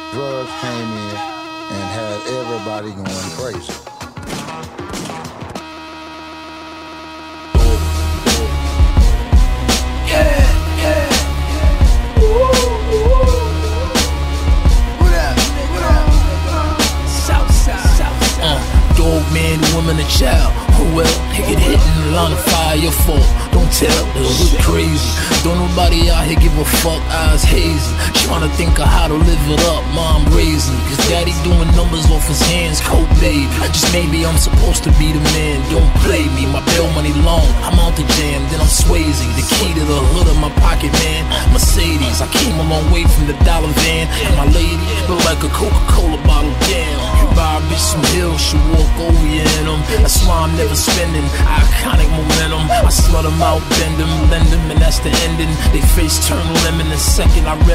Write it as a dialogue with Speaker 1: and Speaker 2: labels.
Speaker 1: drugs came in and had everybody going crazy.
Speaker 2: Man, woman, and child. Oh well, they get hit in the line of fire, your fault. Don't tell, they look crazy. Don't nobody out here give a fuck, eyes hazy. Tryna think of how to live it up, mom raising. Cause daddy doing numbers off his hands, cold baby. Just maybe I'm supposed to be the man, don't play me. My bail money long, I'm out the jam, then I'm Swayze. The key to the hood of my pocket, man, Mercedes. I came a long way from the dollar van. And my lady, look like a Coca-Cola bottle, damn. You buy a bitch some hills, she walk over you in them. That's why I'm never spending iconic momentum. I slut them out, bend them, lend them, and that's the ending. They face turn lemon the second I rip